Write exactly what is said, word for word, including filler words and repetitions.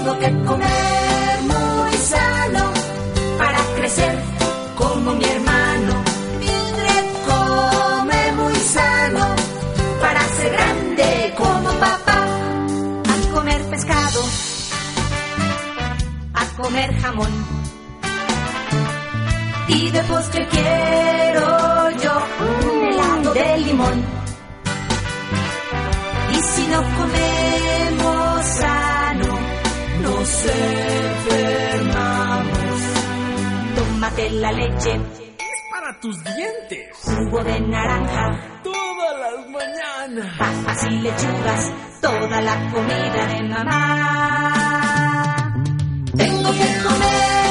Tengo que comer muy sano para crecer como mi hermano. Mildred come muy sano para ser grande como papá. A comer pescado, a comer jamón, y de postre quiero yo un helado de limón. Y si no comemos sano, nos enfermamos. Tómate la leche, es para tus dientes. Jugo de naranja, todas las mañanas. Papas y lechugas, toda la comida de mamá. Tengo que comer